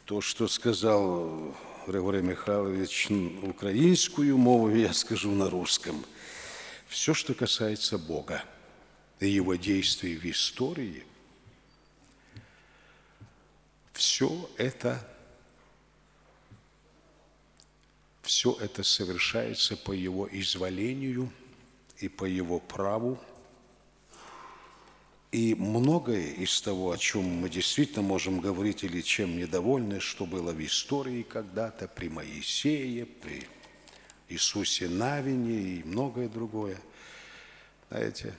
То, что сказал Григорий Михайлович украинскую мову, я скажу на русском. Все, что касается Бога и Его действий в истории, все это совершается по Его изволению и по Его праву. И многое из того, о чем мы действительно можем говорить или чем недовольны, что было в истории когда-то при Моисее, при Иисусе Навине и многое другое, знаете,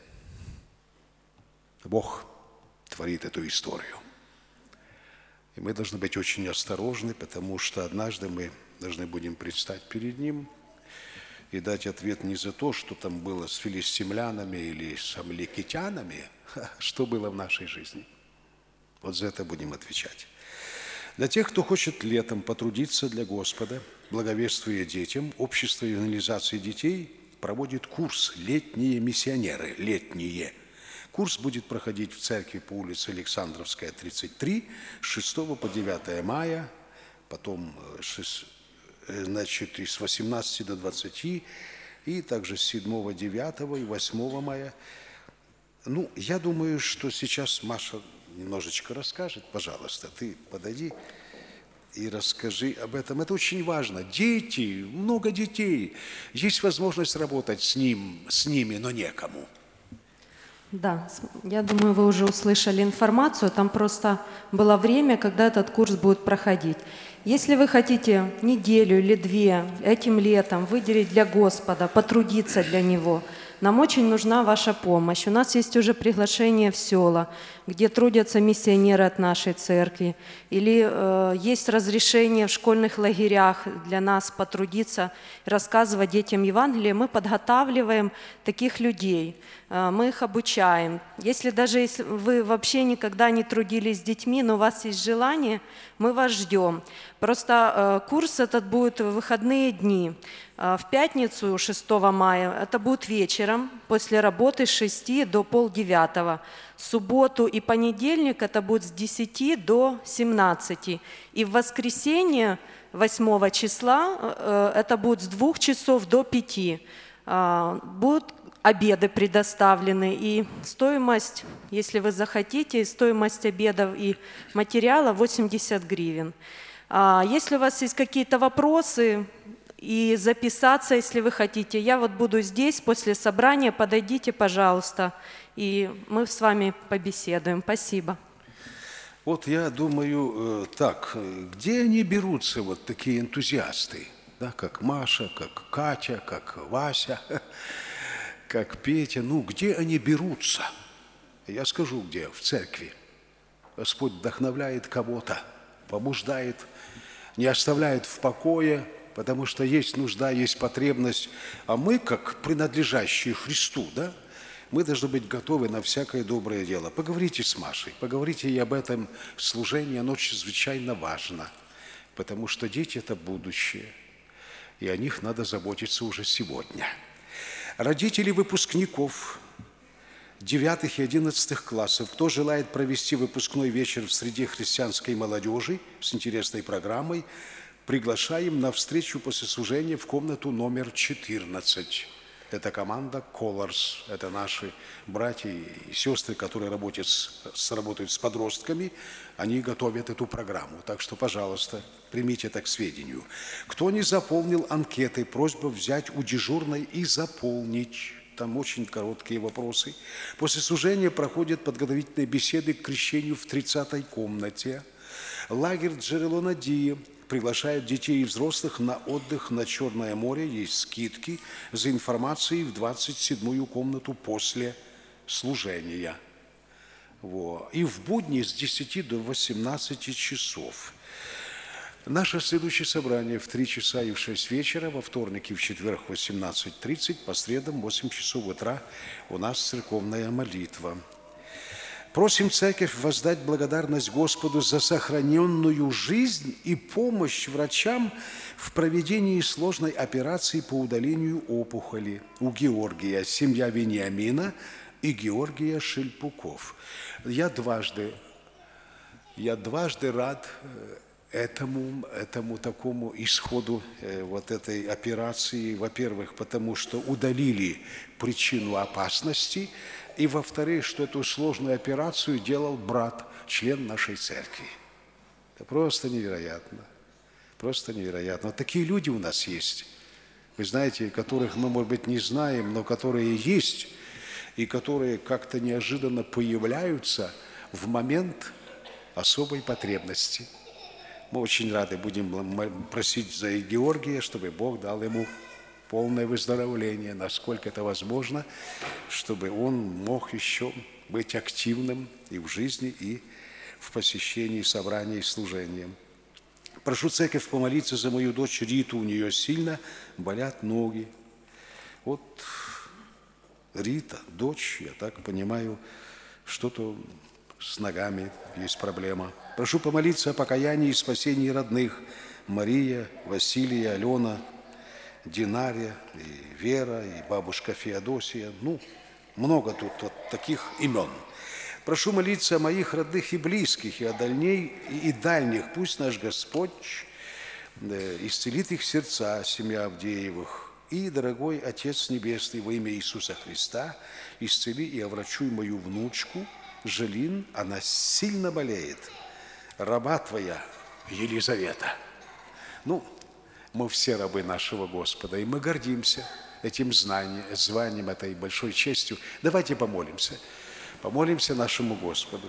Бог творит эту историю. И мы должны быть очень осторожны, потому что однажды мы должны будем предстать перед Ним и дать ответ не за то, что там было с филистимлянами или с амаликитянами, что было в нашей жизни. Вот за это будем отвечать. Для тех, кто хочет летом потрудиться для Господа, благовествуя детям, общество евангелизации детей проводит курс «Летние миссионеры». Летние. Курс будет проходить в церкви по улице Александровская, 33, с 6 по 9 мая, потом с 18 до 20, и также с 7, 9 и 8 мая. Я думаю, что сейчас Маша немножечко расскажет. Пожалуйста, ты подойди и расскажи об этом. Это очень важно. Дети, много детей. Есть возможность работать с ними, но некому. Да, я думаю, вы уже услышали информацию. Там просто было время, когда этот курс будет проходить. Если вы хотите неделю или две этим летом выделить для Господа, потрудиться для Него, нам очень нужна ваша помощь. У нас есть уже приглашение в села, где трудятся миссионеры от нашей церкви. Или есть разрешение в школьных лагерях для нас потрудиться, рассказывать детям Евангелие. Мы подготавливаем таких людей, мы их обучаем. Если вы вообще никогда не трудились с детьми, но у вас есть желание, мы вас ждем. Просто курс этот будет в выходные дни. В пятницу, 6 мая, это будет вечером, после работы с 6 до 8:30. В субботу и понедельник это будет с 10 до 17. И в воскресенье, 8 числа, это будет с 2 часов до 5. Будут обеды предоставлены, и стоимость, если вы захотите, стоимость обедов и материала 80 гривен. Если у вас есть какие-то вопросы, и записаться, если вы хотите, я буду здесь после собрания, подойдите, пожалуйста, и мы с вами побеседуем. Спасибо. Вот я думаю, где они берутся, такие энтузиасты, да, как Маша, как Катя, как Вася, как Петя, где они берутся? Я скажу, где, в церкви. Господь вдохновляет кого-то, побуждает, не оставляет в покое, потому что есть нужда, есть потребность. А мы, как принадлежащие Христу, да, мы должны быть готовы на всякое доброе дело. Поговорите с Машей, поговорите ей об этом служении, оно чрезвычайно важно, потому что дети – это будущее, и о них надо заботиться уже сегодня. Родители выпускников 9 и 11 классов, кто желает провести выпускной вечер в среде христианской молодежи с интересной программой, приглашаем на встречу после служения в комнату номер 14. Это команда Colors, это наши братья и сестры, которые работают с подростками, они готовят эту программу. Так что, пожалуйста, примите это к сведению. Кто не заполнил анкеты, просьба взять у дежурной и заполнить. Там очень короткие вопросы. После служения проходят подготовительные беседы к крещению в 30-й комнате. Лагерь Джерелонадия приглашает детей и взрослых на отдых на Черное море. Есть скидки за информацией в 27-ю комнату после служения. И в будни с 10 до 18 часов. Наше следующее собрание в 3 часа и в 6 вечера, во вторник и в четверг в 18:30, по средам в 8 часов утра у нас церковная молитва. Просим церковь воздать благодарность Господу за сохраненную жизнь и помощь врачам в проведении сложной операции по удалению опухоли у Георгия, семья Вениамина и Георгия Шельпуков. Я дважды рад этому такому исходу вот этой операции, во-первых, потому что удалили причину опасности, и, во-вторых, что эту сложную операцию делал брат, член нашей церкви. Это просто невероятно. Просто невероятно. Вот такие люди у нас есть. Вы знаете, которых мы, может быть, не знаем, но которые есть, и которые как-то неожиданно появляются в момент особой потребности. Мы очень рады будем просить за Георгия, чтобы Бог дал ему полное выздоровление, насколько это возможно, чтобы он мог еще быть активным и в жизни, и в посещении собраний и служения. Прошу церковь помолиться за мою дочь Риту, у нее сильно болят ноги. Вот Рита, дочь, я так понимаю, что-то с ногами есть проблема. Прошу помолиться о покаянии и спасении родных. Мария, Василия, Алена, Динария, и Вера, и бабушка Феодосия. Много тут вот таких имен. Прошу молиться о моих родных и близких, и о дальних. Пусть наш Господь исцелит их сердца, семья Авдеевых. И, дорогой Отец Небесный, во имя Иисуса Христа, исцели и оврачуй мою внучку Желин, она сильно болеет. Раба твоя Елизавета. Мы все рабы нашего Господа, и мы гордимся этим званием, этой большой честью. Давайте помолимся. Помолимся нашему Господу.